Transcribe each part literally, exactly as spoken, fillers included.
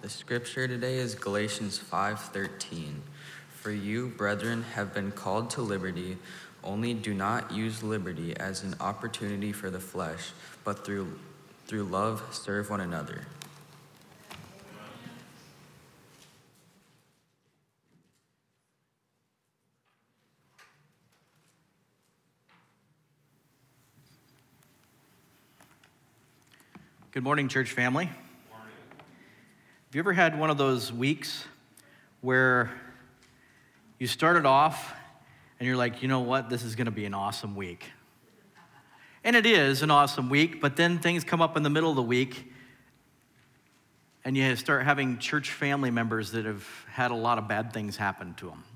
The scripture today is Galatians five thirteen. For you, brethren, have been called to liberty, only do not use liberty as an opportunity for the flesh, but through through love serve one another. Good morning, church family. Good morning. Have you ever had one of those weeks where you started off and you're like, you know what, this is going to be an awesome week? And it is an awesome week, but then things come up in the middle of the week and you start having church family members that have had a lot of bad things happen to them.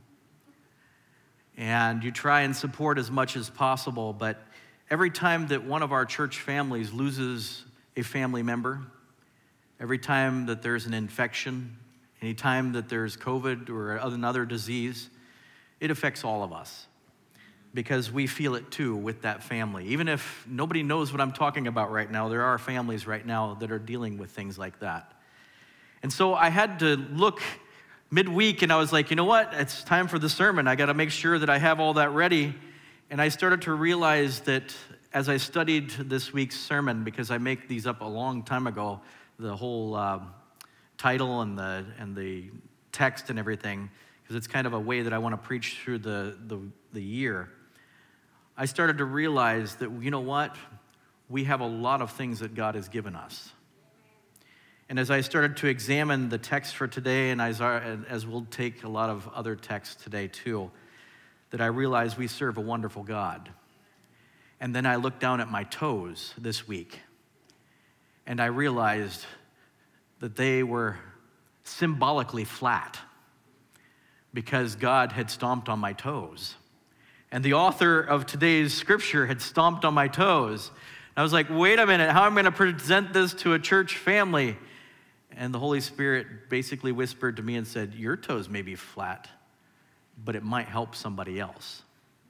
And you try and support as much as possible, but every time that one of our church families loses a family member, every time that there's an infection, any time that there's COVID or another disease, it affects all of us because we feel it too with that family. Even if nobody knows what I'm talking about right now, there are families right now that are dealing with things like that. And so I had to look midweek and I was like, you know what? It's time for the sermon. I got to make sure that I have all that ready. And I started to realize that as I studied this week's sermon, because I make these up a long time ago, the whole uh, title and the and the text and everything, because it's kind of a way that I want to preach through the, the, the year, I started to realize that, you know what? We have a lot of things that God has given us. And as I started to examine the text for today, and as, our, as we'll take a lot of other texts today too, that I realized we serve a wonderful God. And then I looked down at my toes this week, and I realized that they were symbolically flat because God had stomped on my toes. And the author of today's scripture had stomped on my toes. I was like, wait a minute, how am I going to present this to a church family? And the Holy Spirit basically whispered to me and said, your toes may be flat, but it might help somebody else.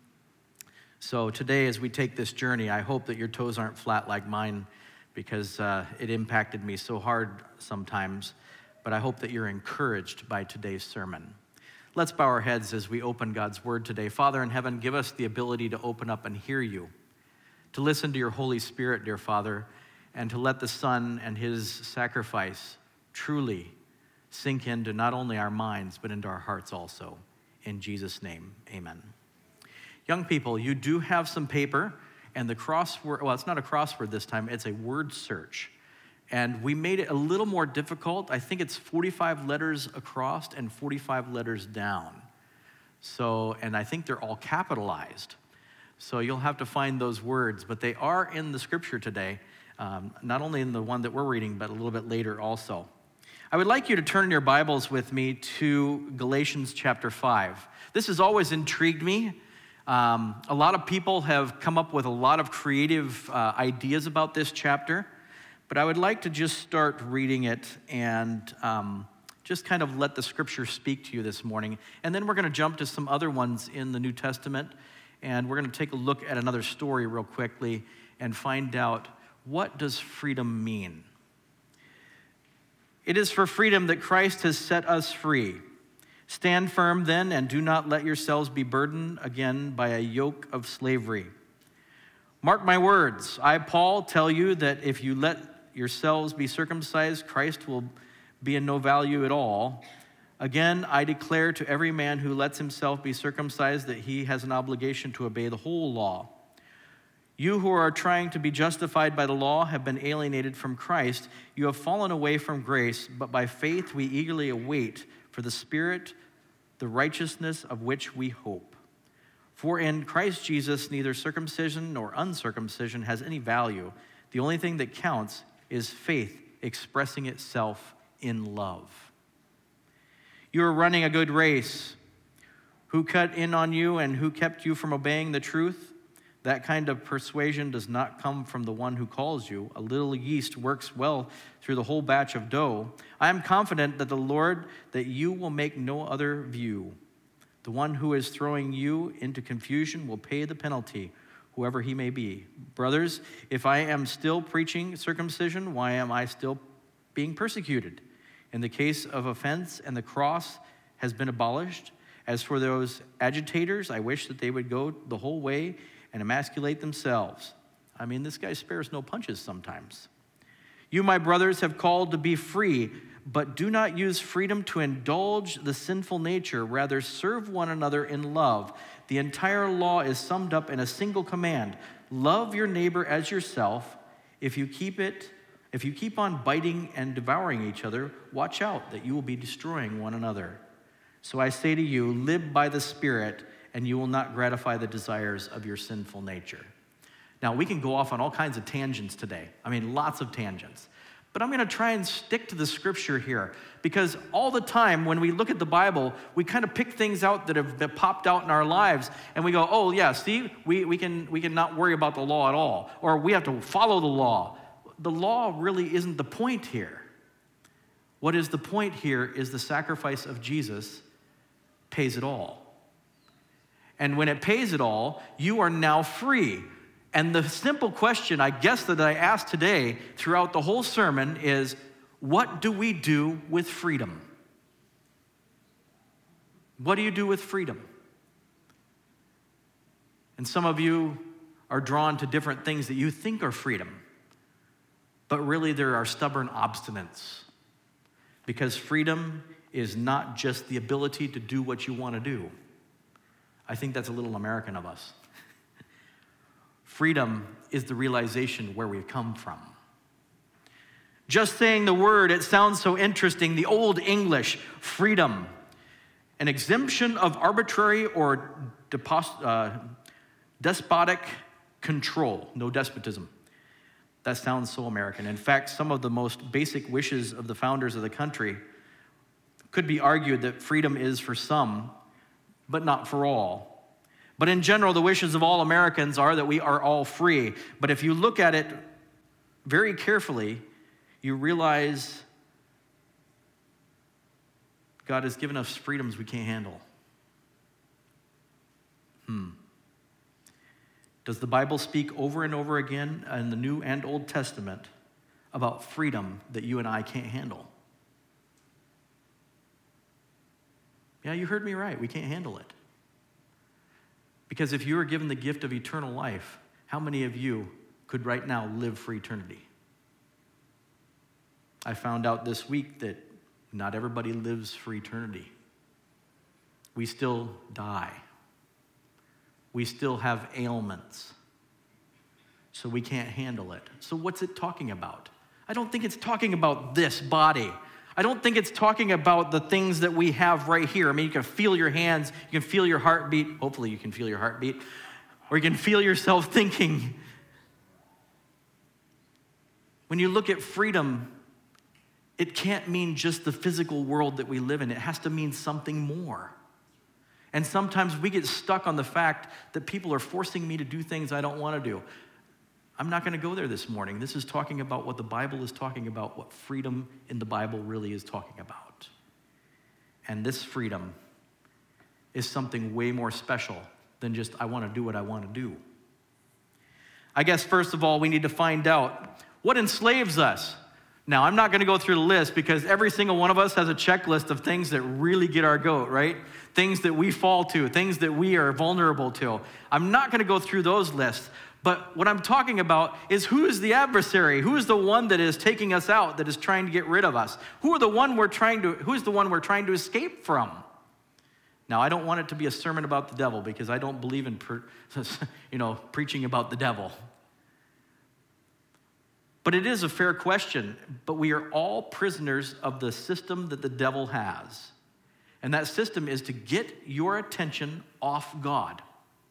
So today, as we take this journey, I hope that your toes aren't flat like mine because uh, it impacted me so hard sometimes, but I hope that you're encouraged by today's sermon. Let's bow our heads as we open God's word today. Father in heaven, give us the ability to open up and hear you, to listen to your Holy Spirit, dear Father, and to let the Son and his sacrifice truly sink into not only our minds, but into our hearts also. In Jesus' name, amen. Young people, you do have some paper, and the crossword, well, it's not a crossword this time, it's a word search. And we made it a little more difficult. I think it's forty-five letters across and forty-five letters down. So, and I think they're all capitalized. So you'll have to find those words, but they are in the scripture today, um, not only in the one that we're reading, but a little bit later also. I would like you to turn your Bibles with me to Galatians chapter five. This has always intrigued me. Um, a lot of people have come up with a lot of creative uh, ideas about this chapter, but I would like to just start reading it and um, just kind of let the scripture speak to you this morning. And then we're going to jump to some other ones in the New Testament, and we're going to take a look at another story real quickly and find out, what does freedom mean? It is for freedom that Christ has set us free. Stand firm then, and do not let yourselves be burdened again by a yoke of slavery. Mark my words. I, Paul, tell you that if you let yourselves be circumcised, Christ will be of no value at all. Again, I declare to every man who lets himself be circumcised that he has an obligation to obey the whole law. You who are trying to be justified by the law have been alienated from Christ. You have fallen away from grace, but by faith we eagerly await for the Spirit, the righteousness of which we hope. For in Christ Jesus, neither circumcision nor uncircumcision has any value. The only thing that counts is faith expressing itself in love. You are running a good race. Who cut in on you and who kept you from obeying the truth? That kind of persuasion does not come from the one who calls you. A little yeast works well through the whole batch of dough. I am confident that the Lord, that you will make no other view. The one who is throwing you into confusion will pay the penalty, whoever he may be. Brothers, if I am still preaching circumcision, why am I still being persecuted? In the case of offense and the cross has been abolished. As for those agitators, I wish that they would go the whole way and emasculate themselves. I mean, this guy spares no punches sometimes. You, my brothers, have called to be free, but do not use freedom to indulge the sinful nature. Rather, serve one another in love. The entire law is summed up in a single command. Love your neighbor as yourself. If you keep it, if you keep on biting and devouring each other, watch out that you will be destroying one another. So I say to you, live by the Spirit, and you will not gratify the desires of your sinful nature. Now, we can go off on all kinds of tangents today. I mean, lots of tangents. But I'm going to try and stick to the scripture here, because all the time when we look at the Bible, we kind of pick things out that have been popped out in our lives, and we go, oh, yeah, see, we, we can we can not worry about the law at all, or we have to follow the law. The law really isn't the point here. What is the point here is the sacrifice of Jesus pays it all. And when it pays it all, you are now free. And the simple question, I guess, that I asked today throughout the whole sermon is, what do we do with freedom? What do you do with freedom? And some of you are drawn to different things that you think are freedom, but really there are stubborn obstinance. Because freedom is not just the ability to do what you want to do. I think that's a little American of us. Freedom is the realization where we've come from. Just saying the word, it sounds so interesting. The Old English, freedom, an exemption of arbitrary or depos- uh, despotic control, no despotism. That sounds so American. In fact, some of the most basic wishes of the founders of the country could be argued that freedom is for some, but not for all. But in general, the wishes of all Americans are that we are all free. But if you look at it very carefully, you realize God has given us freedoms we can't handle. Hmm. Does the Bible speak over and over again in the New and Old Testament about freedom that you and I can't handle? Yeah, you heard me right. We can't handle it. Because if you were given the gift of eternal life, how many of you could right now live for eternity? I found out this week that not everybody lives for eternity. We still die. We still have ailments. So we can't handle it. So what's it talking about? I don't think it's talking about this body. I don't think it's talking about the things that we have right here. I mean, you can feel your hands, you can feel your heartbeat. Hopefully you can feel your heartbeat. Or you can feel yourself thinking. When you look at freedom, it can't mean just the physical world that we live in. It has to mean something more. And sometimes we get stuck on the fact that people are forcing me to do things I don't want to do. I'm not going to go there this morning. This is talking about what the Bible is talking about, what freedom in the Bible really is talking about. And this freedom is something way more special than just, I want to do what I want to do. I guess, first of all, we need to find out what enslaves us. Now, I'm not going to go through the list because every single one of us has a checklist of things that really get our goat, right? Things that we fall to, things that we are vulnerable to. I'm not going to go through those lists. But what I'm talking about is, who is the adversary? Who is the one that is taking us out, that is trying to get rid of us? Who are the one we're trying to, who is the one we're trying to escape from? Now, I don't want it to be a sermon about the devil, because I don't believe in, you know, preaching about the devil. But it is a fair question. But we are all prisoners of the system that the devil has. And that system is to get your attention off God.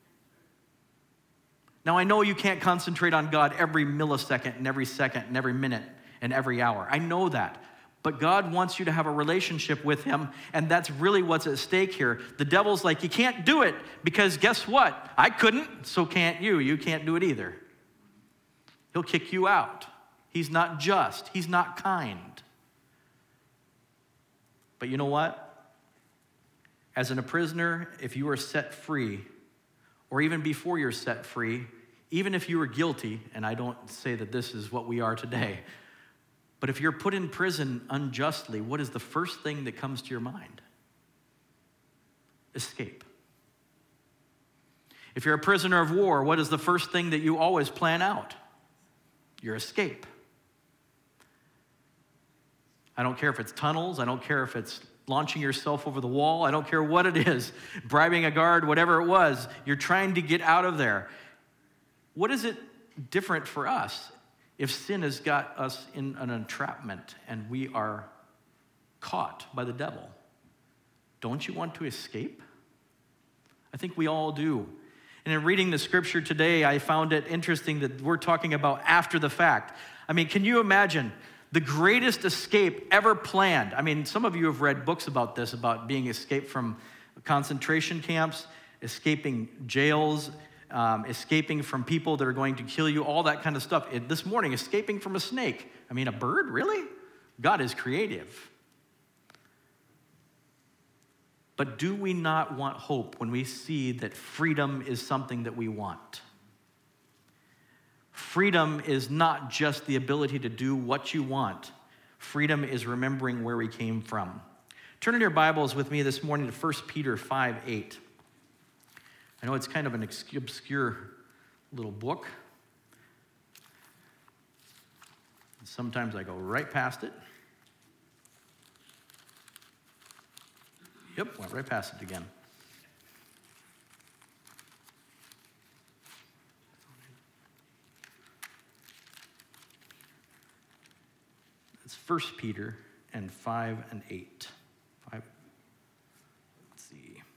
Now, I know you can't concentrate on God every millisecond and every second and every minute and every hour. I know that. But God wants you to have a relationship with him, and that's really what's at stake here. The devil's like, you can't do it, because guess what? I couldn't, so can't you. You can't do it either. He'll kick you out. He's not just. He's not kind. But you know what? As a prisoner, if you are set free, or even before you're set free, even if you were guilty, and I don't say that this is what we are today, But if you're put in prison unjustly, what is the first thing that comes to your mind? Escape. If you're a prisoner of war, what is the first thing that you always plan out? Your escape. I don't care if it's tunnels. I don't care if it's launching yourself over the wall. I don't care what it is, bribing a guard, whatever it was. You're trying to get out of there. What is it different for us if sin has got us in an entrapment and we are caught by the devil? Don't you want to escape? I think we all do. And in reading the scripture today, I found it interesting that we're talking about after the fact. I mean, can you imagine the greatest escape ever planned? I mean, some of you have read books about this, about being escaped from concentration camps, escaping jails, um, escaping from people that are going to kill you, all that kind of stuff. It, this morning, escaping from a snake. I mean, a bird, really? God is creative. But do we not want hope when we see that freedom is something that we want? Freedom is not just the ability to do what you want. Freedom is remembering where we came from. Turn in your Bibles with me this morning to First Peter five eight. I know it's kind of an obscure little book. Sometimes I go right past it. Yep, went right past it again. It's First Peter and five and eight. Five. Let's see. It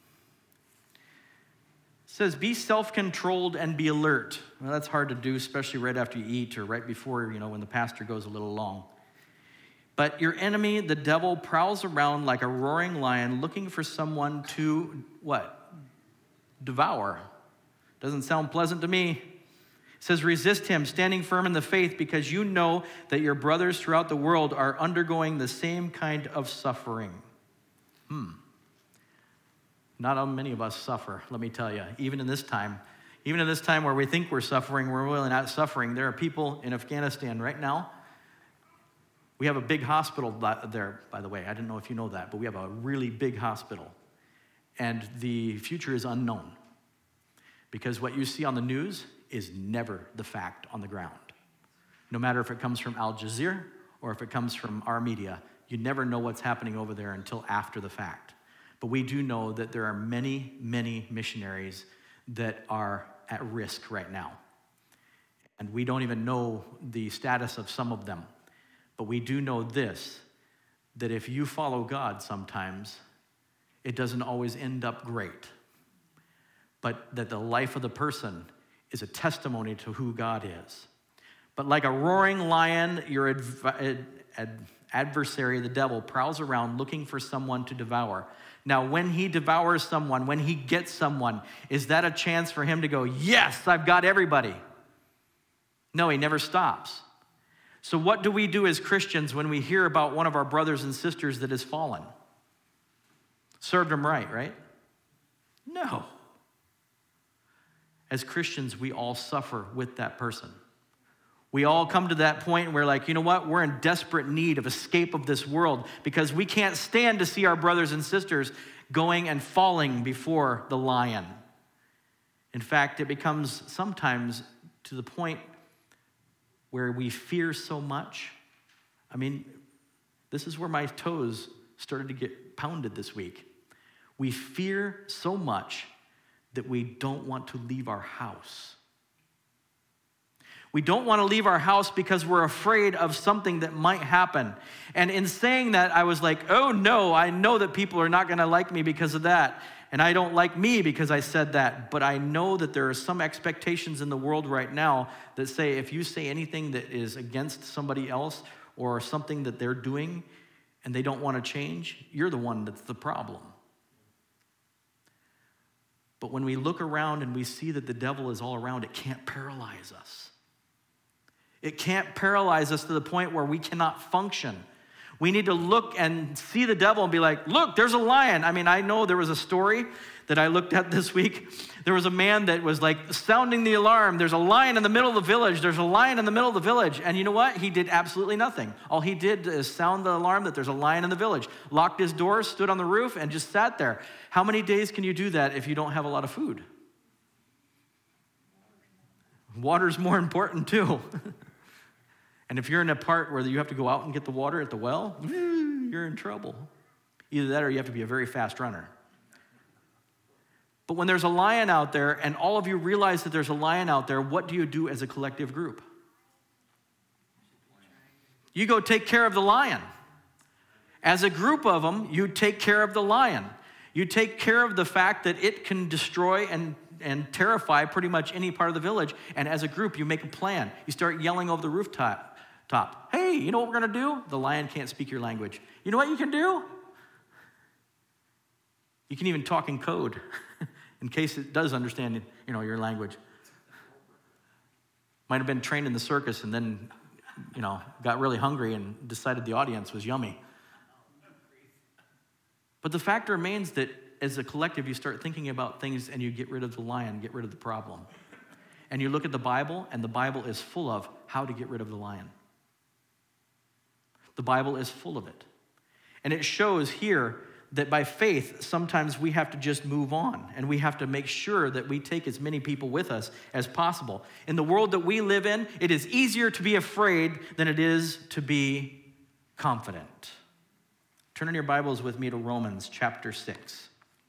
says, be self-controlled and be alert. Well, that's hard to do, especially right after you eat or right before, you know, when the pastor goes a little long. But your enemy, the devil, prowls around like a roaring lion looking for someone to, what? Devour. Doesn't sound pleasant to me. It says, resist him, standing firm in the faith, because you know that your brothers throughout the world are undergoing the same kind of suffering. Hmm. Not how many of us suffer, let me tell you. Even in this time, even in this time where we think we're suffering, we're really not suffering. There are people in Afghanistan right now. We have a big hospital there, by the way. I didn't know if you know that, but we have a really big hospital. And the future is unknown. Because what you see on the news is never the fact on the ground. No matter if it comes from Al Jazeera or if it comes from our media, you never know what's happening over there until after the fact. But we do know that there are many, many missionaries that are at risk right now. And we don't even know the status of some of them. But we do know this, that if you follow God sometimes, it doesn't always end up great. But that the life of the person is a testimony to who God is. But like a roaring lion, your adv- ad- adversary, the devil, prowls around looking for someone to devour. Now, when he devours someone, when he gets someone, is that a chance for him to go, yes, I've got everybody? No, he never stops. So what do we do as Christians when we hear about one of our brothers and sisters that has fallen? Served them right, right? No. As Christians, we all suffer with that person. We all come to that point where we're like, you know what? We're in desperate need of escape of this world because we can't stand to see our brothers and sisters going and falling before the lion. In fact, it becomes sometimes to the point where we fear so much. I mean, this is where my toes started to get pounded this week. We fear so much that we don't want to leave our house. We don't want to leave our house because we're afraid of something that might happen. And in saying that, I was like, oh no, I know that people are not going to like me because of that. And I don't like me because I said that. But I know that there are some expectations in the world right now that say if you say anything that is against somebody else or something that they're doing and they don't want to change, you're the one that's the problem. But when we look around and we see that the devil is all around, it can't paralyze us. It can't paralyze us to the point where we cannot function. We need to look and see the devil and be like, look, there's a lion. I mean, I know there was a story that I looked at this week. There was a man that was like sounding the alarm. There's a lion in the middle of the village. There's a lion in the middle of the village. And you know what? He did absolutely nothing. All he did is sound the alarm that there's a lion in the village, locked his doors, stood on the roof, and just sat there. How many days can you do that if you don't have a lot of food? Water's more important too. And if you're in a part where you have to go out and get the water at the well, you're in trouble. Either that or you have to be a very fast runner. But when there's a lion out there and all of you realize that there's a lion out there, what do you do as a collective group? You go take care of the lion. As a group of them, you take care of the lion. You take care of the fact that it can destroy and, and terrify pretty much any part of the village. And as a group, you make a plan. You start yelling over the rooftop. Top. Hey, you know what we're going to do? The lion can't speak your language. You know what you can do? You can even talk in code in case it does understand, you know, your language. Might have been trained in the circus and then, you know, got really hungry and decided the audience was yummy. But the fact remains that as a collective, you start thinking about things and you get rid of the lion, get rid of the problem. And you look at the Bible, and the Bible is full of how to get rid of the lion. The Bible is full of it. And it shows here that by faith, sometimes we have to just move on, and we have to make sure that we take as many people with us as possible. In the world that we live in, it is easier to be afraid than it is to be confident. Turn in your Bibles with me to Romans chapter six.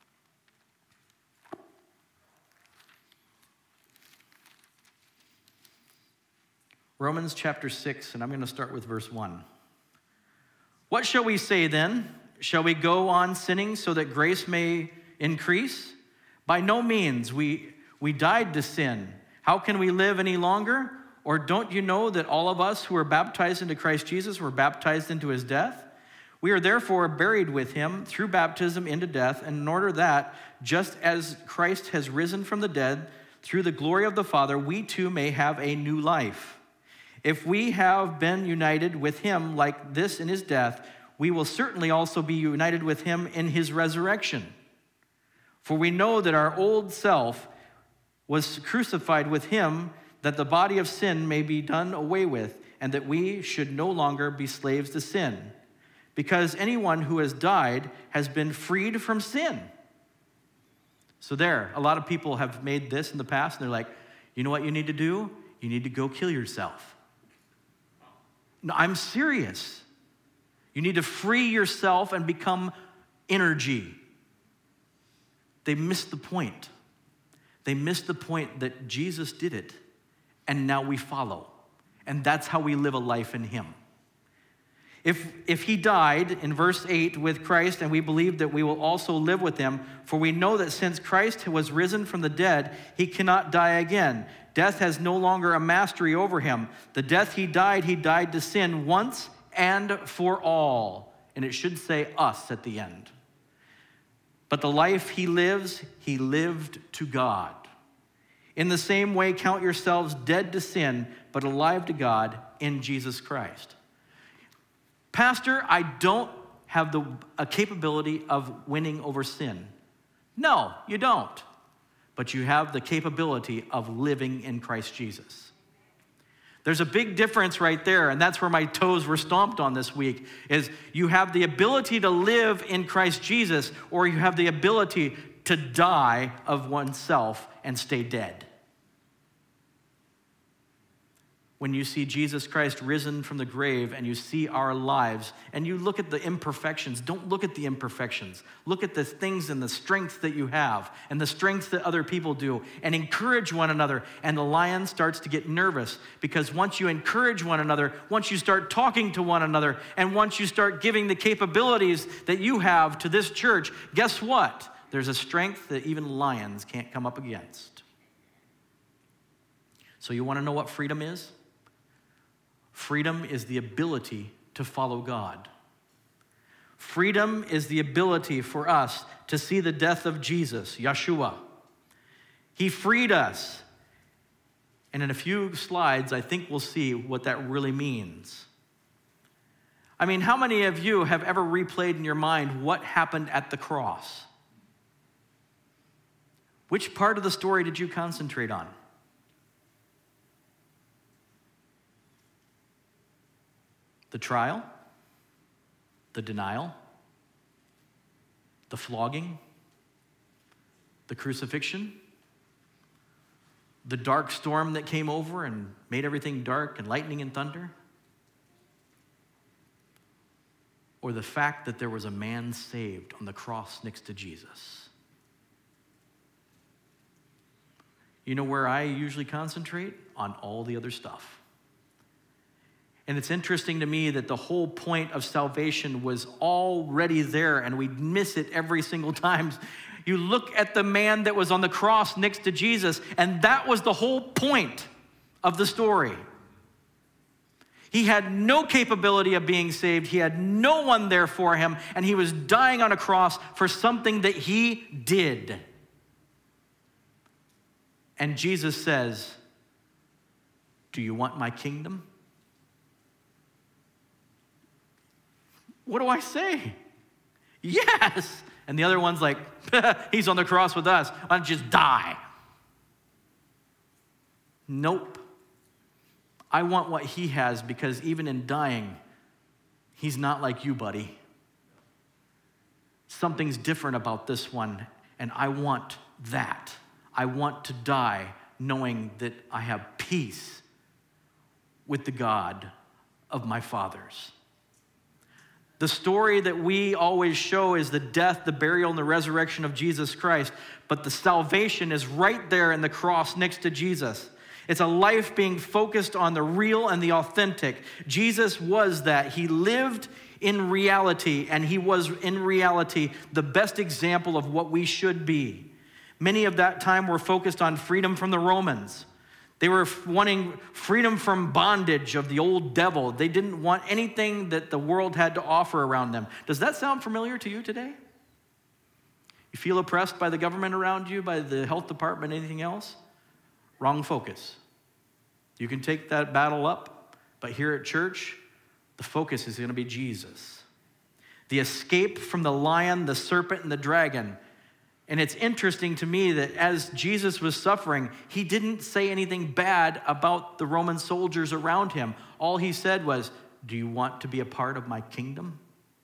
Romans chapter six, and I'm going to start with verse one. What shall we say then? Shall we go on sinning so that grace may increase? By no means. We, we died to sin. How can we live any longer? Or don't you know that all of us who were baptized into Christ Jesus were baptized into his death? We are therefore buried with him through baptism into death, and in order that, just as Christ has risen from the dead through the glory of the Father, we too may have a new life. If we have been united with him like this in his death, we will certainly also be united with him in his resurrection. For we know that our old self was crucified with him, that the body of sin may be done away with, and that we should no longer be slaves to sin. Because anyone who has died has been freed from sin. So there, a lot of people have made this in the past, and they're like, you know what you need to do? You need to go kill yourself. No, I'm serious. You need to free yourself and become energy. They missed the point. They missed the point that Jesus did it, and now we follow. And that's how we live a life in him. If, if he died, in verse eight, with Christ, and we believe that we will also live with him, for we know that since Christ was risen from the dead, he cannot die again. Death has no longer a mastery over him. The death he died, he died to sin once and for all. And it should say us at the end. But the life he lives, he lived to God. In the same way, count yourselves dead to sin, but alive to God in Jesus Christ. Pastor, I don't have the a capability of winning over sin. No, you don't. But you have the capability of living in Christ Jesus. There's a big difference right there, and that's where my toes were stomped on this week, is you have the ability to live in Christ Jesus, or you have the ability to die of oneself and stay dead. When you see Jesus Christ risen from the grave and you see our lives and you look at the imperfections, don't look at the imperfections. Look at the things and the strength that you have and the strength that other people do and encourage one another. And the lion starts to get nervous because once you encourage one another, once you start talking to one another, and once you start giving the capabilities that you have to this church, guess what? There's a strength that even lions can't come up against. So you want to know what freedom is? Freedom is the ability to follow God. Freedom is the ability for us to see the death of Jesus, Yeshua. He freed us. And in a few slides, I think we'll see what that really means. I mean, how many of you have ever replayed in your mind what happened at the cross? Which part of the story did you concentrate on? The trial? The denial? The flogging? The crucifixion? The dark storm that came over and made everything dark and lightning and thunder? Or the fact that there was a man saved on the cross next to Jesus? You know where I usually concentrate? On all the other stuff. And it's interesting to me that the whole point of salvation was already there, and we miss it every single time. You look at the man that was on the cross next to Jesus, and that was the whole point of the story. He had no capability of being saved. He had no one there for him, and he was dying on a cross for something that he did. And Jesus says, "Do you want my kingdom?" What do I say? Yes. And the other one's like, he's on the cross with us. Why don't you just die? Nope. I want what he has, because even in dying, he's not like you, buddy. Something's different about this one, and I want that. I want to die knowing that I have peace with the God of my fathers. The story that we always show is the death, the burial, and the resurrection of Jesus Christ, but the salvation is right there in the cross next to Jesus. It's a life being focused on the real and the authentic. Jesus was that. He lived in reality, and he was in reality the best example of what we should be. Many of that time were focused on freedom from the Romans. They were wanting freedom from bondage of the old devil. They didn't want anything that the world had to offer around them. Does that sound familiar to you today? You feel oppressed by the government around you, by the health department, anything else? Wrong focus. You can take that battle up, but here at church, the focus is going to be Jesus. The escape from the lion, the serpent, and the dragon. And it's interesting to me that as Jesus was suffering, he didn't say anything bad about the Roman soldiers around him. All he said was, "Do you want to be a part of my kingdom?"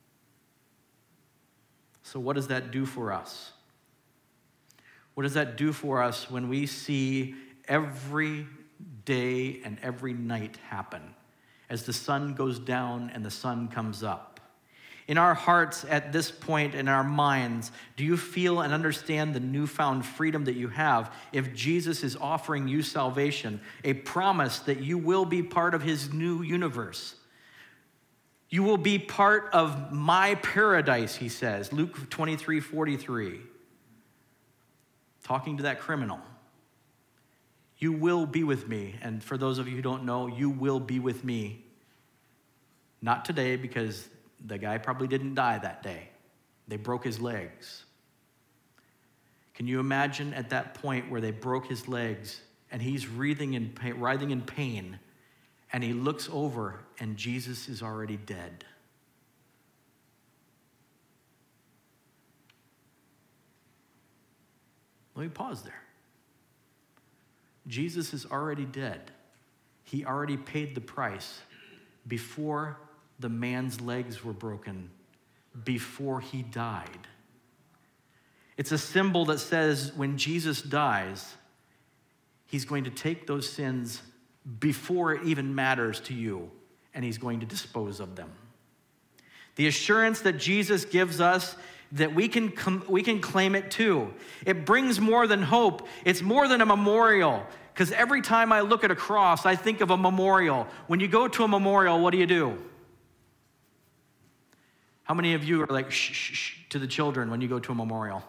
So what does that do for us? What does that do for us when we see every day and every night happen as the sun goes down and the sun comes up? In our hearts at this point, in our minds, do you feel and understand the newfound freedom that you have if Jesus is offering you salvation, a promise that you will be part of his new universe? You will be part of my paradise, he says, Luke twenty-three forty-three. Talking to that criminal. You will be with me. And for those of you who don't know, you will be with me. Not today, because the guy probably didn't die that day. They broke his legs. Can you imagine at that point where they broke his legs and he's writhing in pain, writhing in pain, and he looks over and Jesus is already dead? Let me pause there. Jesus is already dead. He already paid the price before the man's legs were broken, before he died. It's a symbol that says when Jesus dies, he's going to take those sins before it even matters to you, and he's going to dispose of them. The assurance that Jesus gives us that we can com- we can claim it too. It brings more than hope. It's more than a memorial, because every time I look at a cross, I think of a memorial. When you go to a memorial, what do you do? How many of you are like shh, shh, shh to the children when you go to a memorial?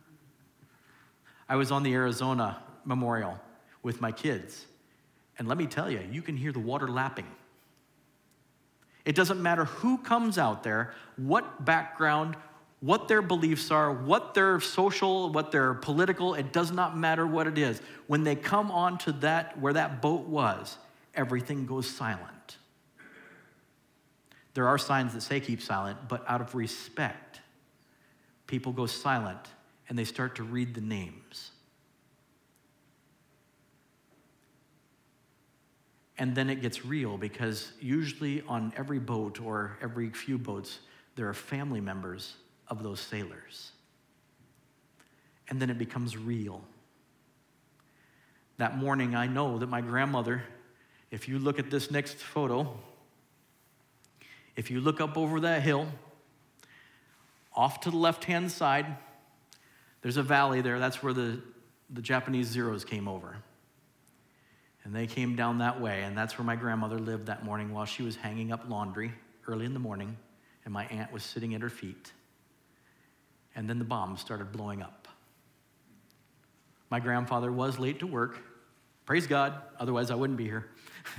I was on the Arizona memorial with my kids, and let me tell you, you can hear the water lapping. It doesn't matter who comes out there, what background, what their beliefs are, what their social, what their political, it does not matter what it is. When they come onto that, where that boat was, everything goes silent. There are signs that say keep silent, but out of respect, people go silent and they start to read the names. And then it gets real, because usually on every boat or every few boats, there are family members of those sailors. And then it becomes real. That morning, I know that my grandmother, if you look at this next photo, if you look up over that hill, off to the left-hand side, there's a valley there. That's where the, the Japanese Zeros came over. And they came down that way, and that's where my grandmother lived that morning while she was hanging up laundry early in the morning, and my aunt was sitting at her feet. And then the bombs started blowing up. My grandfather was late to work. Praise God, otherwise I wouldn't be here.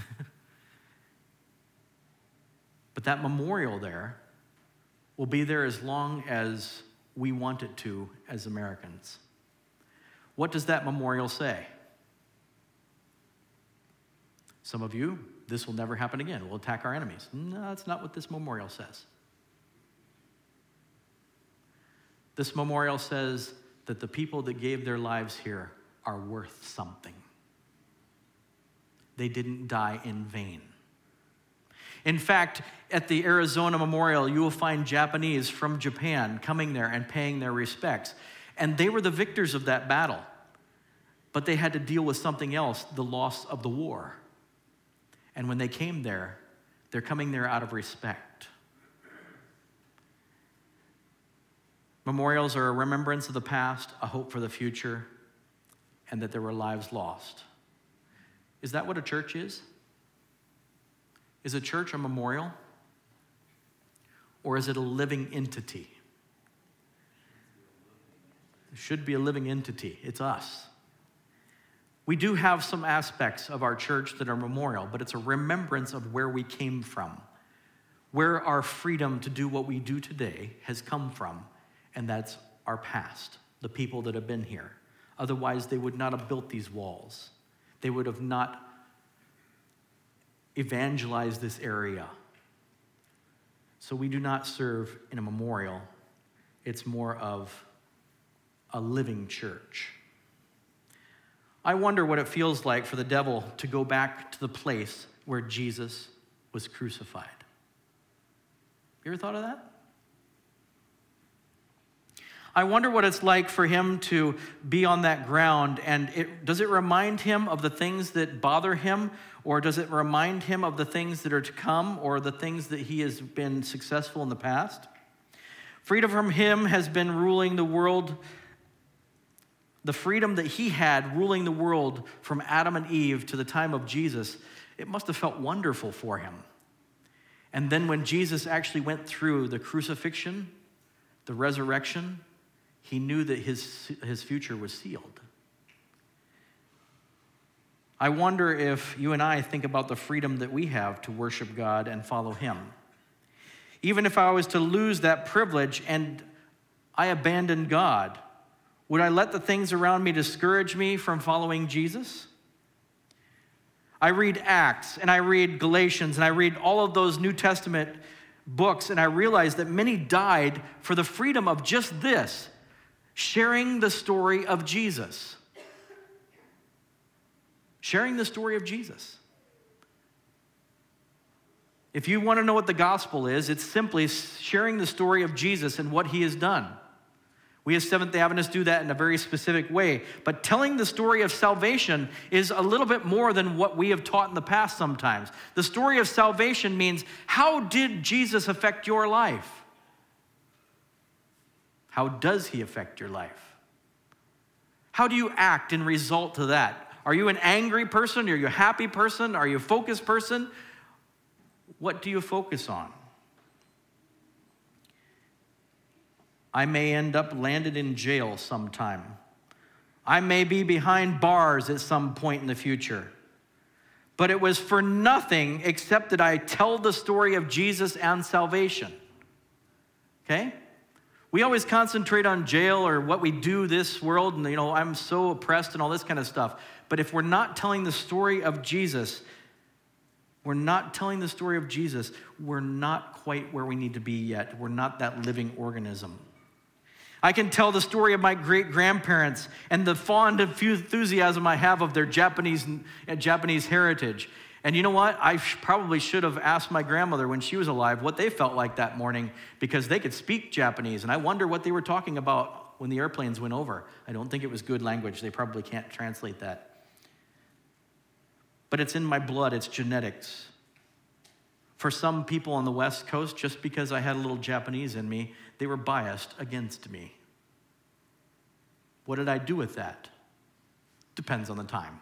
But that memorial there will be there as long as we want it to as Americans. What does that memorial say? Some of you, this will never happen again. We'll attack our enemies. No, that's not what this memorial says. This memorial says that the people that gave their lives here are worth something. They didn't die in vain. In fact, at the Arizona Memorial, you will find Japanese from Japan coming there and paying their respects. And they were the victors of that battle. But they had to deal with something else, the loss of the war. And when they came there, they're coming there out of respect. Memorials are a remembrance of the past, a hope for the future, and that there were lives lost. Is that what a church is? Is a church a memorial? Or is it a living entity? It should be a living entity. It's us. We do have some aspects of our church that are memorial, but it's a remembrance of where we came from, where our freedom to do what we do today has come from, and that's our past, the people that have been here. Otherwise, they would not have built these walls. They would have not evangelized this area. So we do not serve in a memorial. It's more of a living church. I wonder what it feels like for the devil to go back to the place where Jesus was crucified. You ever thought of that? I wonder what it's like for him to be on that ground, and it, does it remind him of the things that bother him, or does it remind him of the things that are to come, or the things that he has been successful in the past? Freedom from him has been ruling the world. The freedom that he had ruling the world from Adam and Eve to the time of Jesus, it must have felt wonderful for him. And then when Jesus actually went through the crucifixion, the resurrection, he knew that his, his future was sealed. I wonder if you and I think about the freedom that we have to worship God and follow him. Even if I was to lose that privilege and I abandoned God, would I let the things around me discourage me from following Jesus? I read Acts, and I read Galatians, and I read all of those New Testament books, and I realize that many died for the freedom of just this, sharing the story of Jesus. Sharing the story of Jesus. If you want to know what the gospel is, it's simply sharing the story of Jesus and what he has done. We as Seventh-day Adventists do that in a very specific way. But telling the story of salvation is a little bit more than what we have taught in the past sometimes. The story of salvation means, how did Jesus affect your life? How does he affect your life? How do you act in result to that? Are you an angry person? Are you a happy person? Are you a focused person? What do you focus on? I may end up landed in jail sometime. I may be behind bars at some point in the future. But it was for nothing except that I tell the story of Jesus and salvation. Okay? We always concentrate on jail or what we do this world, and you know, I'm so oppressed and all this kind of stuff. But if we're not telling the story of Jesus, We're not telling the story of Jesus. We're not quite where we need to be yet. We're not that living organism. I can tell the story of my great-grandparents and the fond enthusiasm I have of their Japanese, Japanese heritage. And you know what? I probably should have asked my grandmother when she was alive what they felt like that morning, because they could speak Japanese. And I wonder what they were talking about when the airplanes went over. I don't think it was good language. They probably can't translate that. But it's in my blood. It's genetics. For some people on the West Coast, just because I had a little Japanese in me, they were biased against me. What did I do with that? Depends on the time.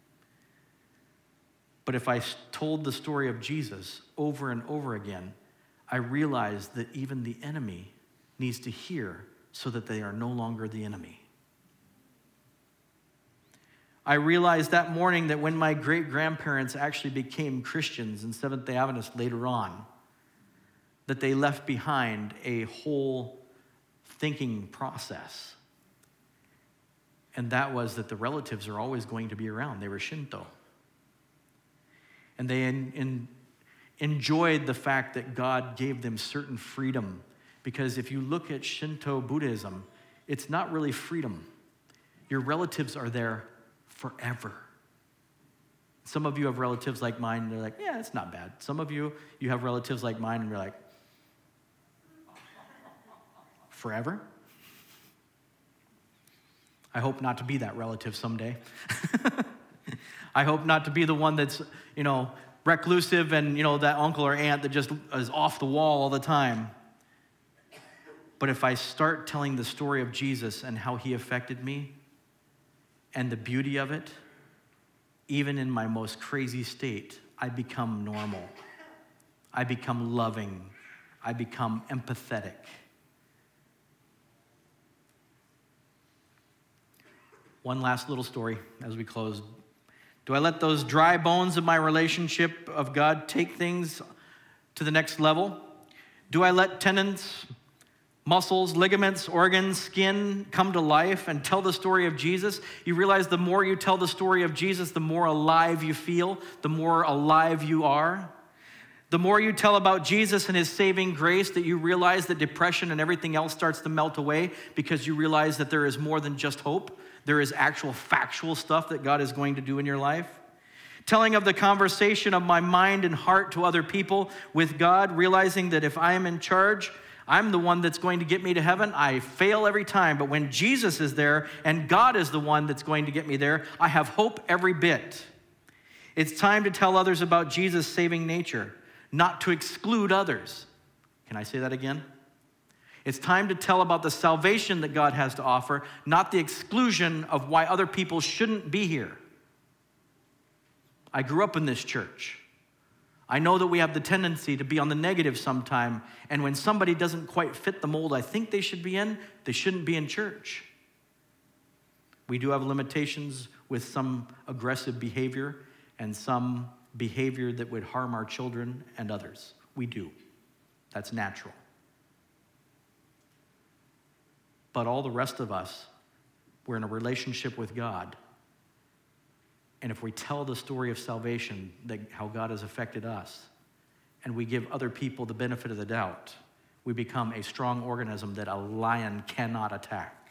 But if I told the story of Jesus over and over again, I realized that even the enemy needs to hear so that they are no longer the enemy. I realized that morning that when my great-grandparents actually became Christians and Seventh-day Adventists later on, that they left behind a whole thinking process. And that was that the relatives are always going to be around. They were Shinto. And they in, in, enjoyed the fact that God gave them certain freedom. Because if you look at Shinto Buddhism, it's not really freedom. Your relatives are there forever. Some of you have relatives like mine, and they're like, yeah, it's not bad. Some of you, you have relatives like mine, and you're like, forever? I hope not to be that relative someday. I hope not to be the one that's, you know, reclusive and, you know, that uncle or aunt that just is off the wall all the time. But if I start telling the story of Jesus and how he affected me and the beauty of it, even in my most crazy state, I become normal. I become loving. I become empathetic. One last little story as we close. Do I let those dry bones of my relationship of God take things to the next level? Do I let tendons, muscles, ligaments, organs, skin come to life and tell the story of Jesus? You realize the more you tell the story of Jesus, the more alive you feel, the more alive you are. The more you tell about Jesus and his saving grace, that you realize that depression and everything else starts to melt away, because you realize that there is more than just hope. There is actual factual stuff that God is going to do in your life. Telling of the conversation of my mind and heart to other people with God, realizing that if I am in charge, I'm the one that's going to get me to heaven. I fail every time, but when Jesus is there and God is the one that's going to get me there, I have hope every bit. It's time to tell others about Jesus' saving nature, not to exclude others. Can I say that again? It's time to tell about the salvation that God has to offer, not the exclusion of why other people shouldn't be here. I grew up in this church. I know that we have the tendency to be on the negative sometime, and when somebody doesn't quite fit the mold I think they should be in, they shouldn't be in church. We do have limitations with some aggressive behavior and some behavior that would harm our children and others. We do. That's natural. But all the rest of us, we're in a relationship with God. And if we tell the story of salvation, that how God has affected us, and we give other people the benefit of the doubt, we become a strong organism that a lion cannot attack.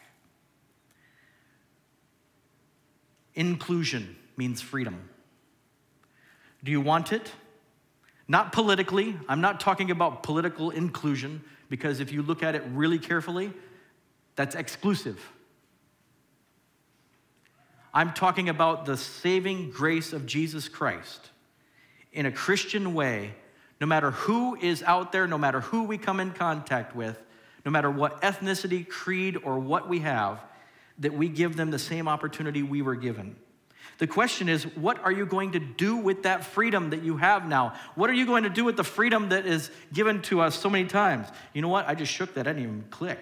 Inclusion means freedom. Do you want it? Not politically. I'm not talking about political inclusion, because if you look at it really carefully, that's exclusive. I'm talking about the saving grace of Jesus Christ in a Christian way. No matter who is out there, no matter who we come in contact with, no matter what ethnicity, creed, or what we have, that we give them the same opportunity we were given. The question is, what are you going to do with that freedom that you have now? What are you going to do with the freedom that is given to us so many times? You know what? I just shook that. I didn't even click.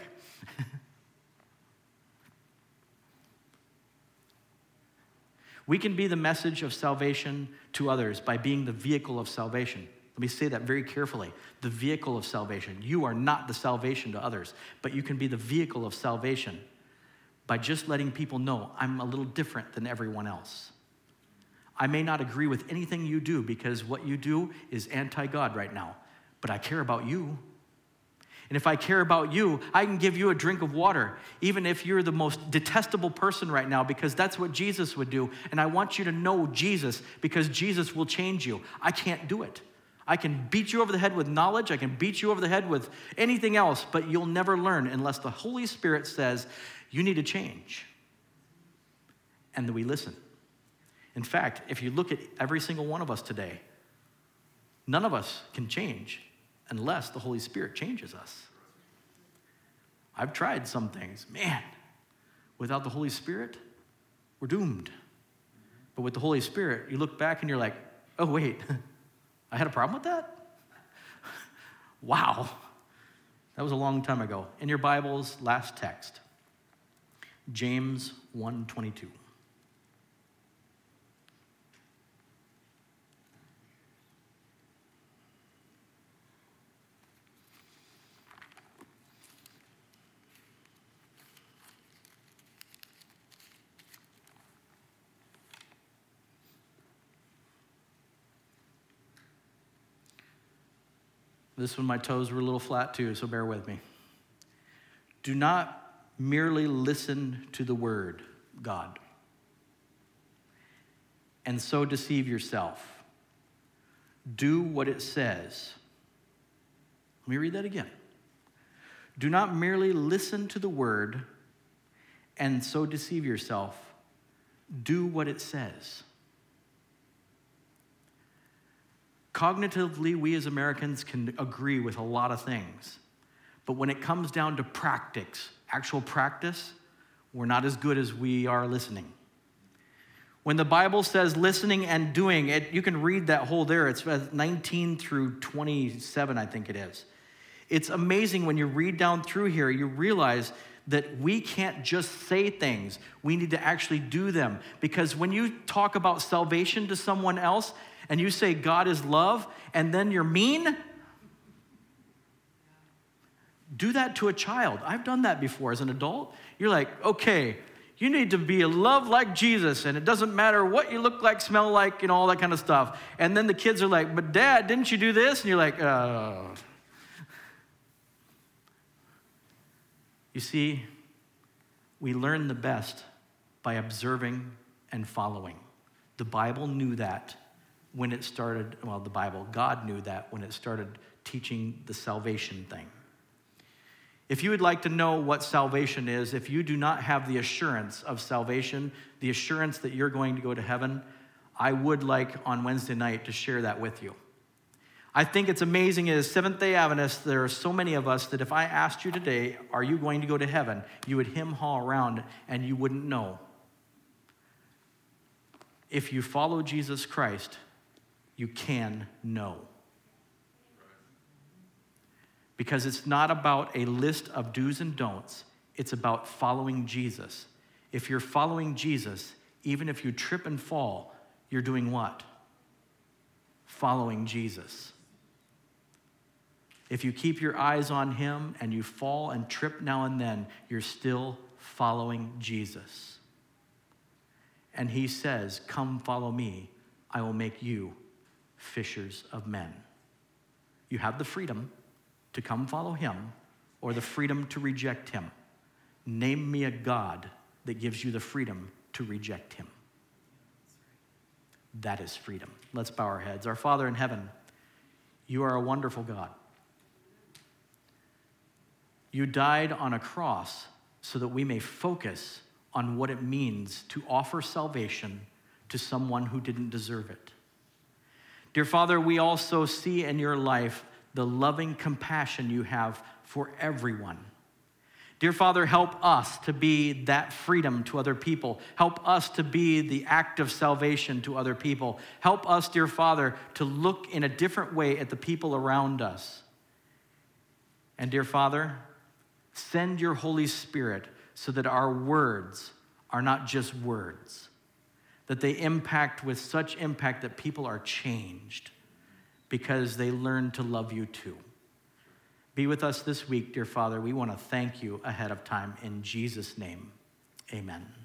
We can be the message of salvation to others by being the vehicle of salvation. Let me say that very carefully. The vehicle of salvation. You are not the salvation to others, but you can be the vehicle of salvation by just letting people know I'm a little different than everyone else. I may not agree with anything you do because what you do is anti-God right now, but I care about you. And if I care about you, I can give you a drink of water, even if you're the most detestable person right now, because that's what Jesus would do. And I want you to know Jesus, because Jesus will change you. I can't do it. I can beat you over the head with knowledge. I can beat you over the head with anything else, but you'll never learn unless the Holy Spirit says, you need to change. And then we listen. In fact, if you look at every single one of us today, none of us can change unless the Holy Spirit changes us. I've tried some things. Man, without the Holy Spirit, we're doomed. But with the Holy Spirit, you look back and you're like, oh, wait, I had a problem with that? Wow. That was a long time ago. In your Bible's last text, James one twenty-two. This one, my toes were a little flat too, so bear with me. Do not merely listen to the word, God, and so deceive yourself. Do what it says. Let me read that again. Do not merely listen to the word and so deceive yourself. Do what it says. Cognitively, we as Americans can agree with a lot of things. But when it comes down to practice, actual practice, we're not as good as we are listening. When the Bible says listening and doing, it, you can read that whole there. It's nineteen through twenty-seven, I think it is. It's amazing when you read down through here, you realize that we can't just say things. We need to actually do them. Because when you talk about salvation to someone else, and you say God is love, and then you're mean, do that to a child. I've done that before as an adult. You're like, okay, you need to be a love like Jesus, and it doesn't matter what you look like, smell like, and all that kind of stuff. And then the kids are like, but Dad, didn't you do this? And you're like, oh. You see, we learn the best by observing and following. The Bible knew that when it started, well, the Bible, God knew that when it started teaching the salvation thing. If you would like to know what salvation is, if you do not have the assurance of salvation, the assurance that you're going to go to heaven, I would like on Wednesday night to share that with you. I think it's amazing as Seventh-day Adventists, there are so many of us that if I asked you today, are you going to go to heaven? You would hem-haw around and you wouldn't know. If you follow Jesus Christ, you can know. Because it's not about a list of do's and don'ts. It's about following Jesus. If you're following Jesus, even if you trip and fall, you're doing what? Following Jesus. If you keep your eyes on him and you fall and trip now and then, you're still following Jesus. And he says, come follow me. I will make you fishers of men. You have the freedom to come follow him or the freedom to reject him. Name me a God that gives you the freedom to reject him. That is freedom. Let's bow our heads. Our Father in heaven, you are a wonderful God. You died on a cross so that we may focus on what it means to offer salvation to someone who didn't deserve it. Dear Father, we also see in your life the loving compassion you have for everyone. Dear Father, help us to be that freedom to other people. Help us to be the act of salvation to other people. Help us, dear Father, to look in a different way at the people around us. And dear Father, send your Holy Spirit so that our words are not just words, that they impact with such impact that people are changed because they learn to love you too. Be with us this week, dear Father. We want to thank you ahead of time. In Jesus' name, amen.